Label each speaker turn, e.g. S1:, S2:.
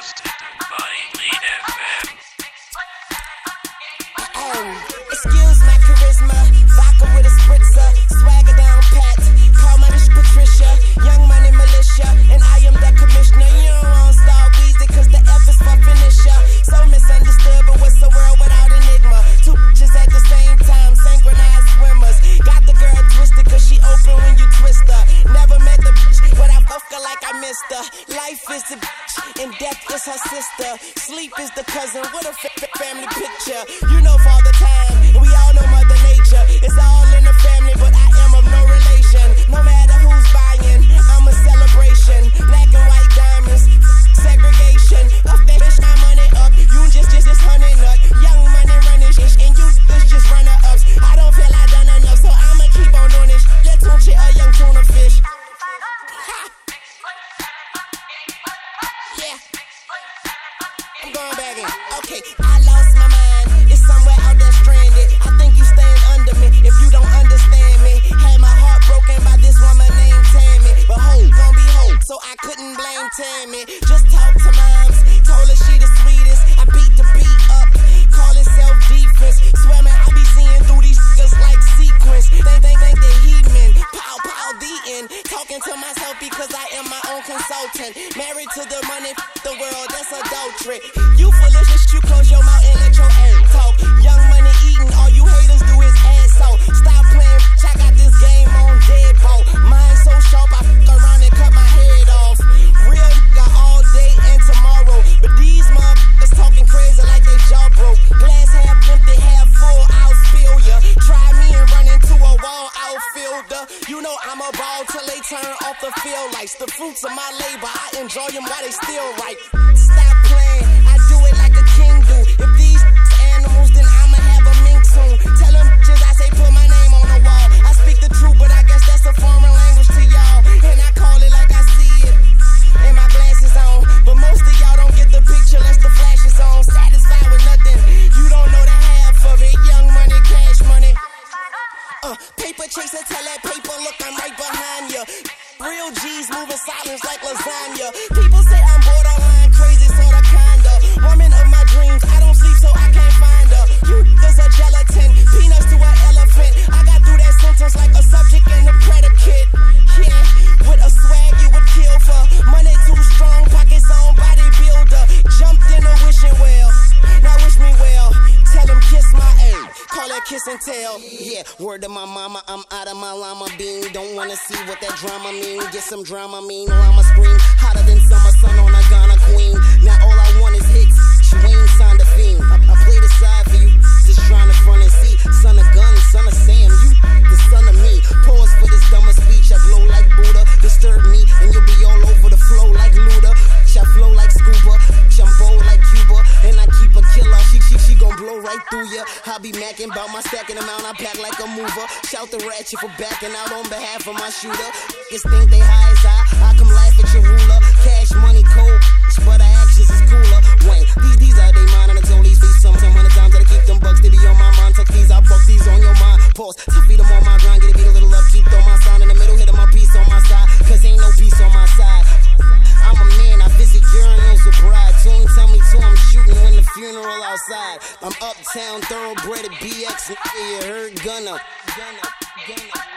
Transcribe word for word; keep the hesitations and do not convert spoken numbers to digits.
S1: by Lead F M.
S2: Um, excuse my charisma, vodka with a spritzer, swagger down pat, call my bitch Patricia, young money militia, and I am that commissioner. You don't want Star Weezy, cause the F is for finisher. So misunderstood, but what's the world without enigma? Two bitches at the same time, synchronized swimmers. Got the girl twisted, cause she open when you twist her. Never met the bitch, but I fuck her like I missed her. Life is the bitch, and death is her sister. Sleep is the cousin, what a f- f- family picture. You know Father Time, and we all know Mother Nature. It's all in the family, but I am of no relation. No matter who's buying, I'm a celebration. Black and white diamonds, segregation. Puff that bitch, my money up. You just, just, just honey nut. Young money running shit, and you just, just runner ups. I don't feel I done enough, so I'ma keep on doing this. Let's tune a young tuna fish. Ha! Yeah. I'm going back in. Okay, I lost my mind. It's somewhere out there stranded. I think you stand under me if you don't understand me. Had my heart broken by this woman named Tammy. But hope gon' be hope, so I couldn't blame Tammy. Just talk to moms, told her she the sweetest. I beat the beat up, call it self-defense. Swear man, I be seeing through these niggas like sequence. Think, think, think they heathen. Pow, pow, the end. Talking to myself because I am my own consultant. Married to the money, f- the world, that's adultery. You foolish, you close your mouth and let your ass talk. Young money eating, all you haters do is ass off. Stop playing, bitch, I got this game on deadbolt. Mine so sharp, I f*** around and cut my head off. Real nigga all day and tomorrow. But these motherfuckers talking crazy like they jaw broke. Glass half empty, half full, I'll spill ya. Try me and run into a wall outfielder. You know I'm a ball till they turn off the field lights. The fruits of my labor, I enjoy them while they still ripe. Stop playing, I do it like a king do. If these animals, then I'ma have a mink soon. Tell them bitches I say put my name on the wall. I speak the truth, but I guess that's a foreign language to y'all. And I call it like I see it, and my glasses on. But most of y'all don't get the picture unless the flash is on. Satisfied with nothing, you don't know the half of it. Young money, cash money. Uh, paper chaser, tell that paper, look, I'm right behind ya. Real G's moving silence like lasagna. People say I'm borderline crazy, sorta kinda. Woman of my dreams, I don't sleep so I can't find her. You niggas are gelatin, peanuts to an elephant. I got through that sentence like a subject and a predicate. Yeah, with a swag you would kill for. Money too strong, pockets on bodybuilder. Jumped in a wishing well, now wish me well. Tell them kiss my ass, call that kiss and tell. Yeah, word to my mama, I'm out of my llama bean. Don't wanna see what that drama mean. Get some drama mean, llama scream. Hotter than summer sun on a Ghana queen. Now all I want is hits, you ain't signed a fiend. I, I play the side for you, just trying to front and see. Son of gun, son of Sam, you the son of me. Pause for this dumber speech, I glow like Buddha. Disturb me, and you'll be all over the flow like Luda. I flow like scuba, I'm bold like Cuba, and I keep a killer. She, she, she gon' blow right through ya. I be macking bout my stacking amount, I pack like a mover. Shout the ratchet for backing out on behalf of my shooter. Niggas think they high as I, I come laugh at your ruler. Cash money cold, but our actions is cooler. Wayne, these, these are they mine, and I told these beats some, some hundred times that I keep them bucks, they be on my mind. Tuck these, I buck these on your mind. Pause, to feed them on my grind, get it beat a little up, keep throw my sign in the middle, hit my piece on my side, cause ain't no peace on my side. I'm a man, I visit urinals with bride. Tune tell me too, I'm shooting when the funeral outside. I'm uptown, thoroughbred at B X, and you heard Gunna, Gunna, Gunna.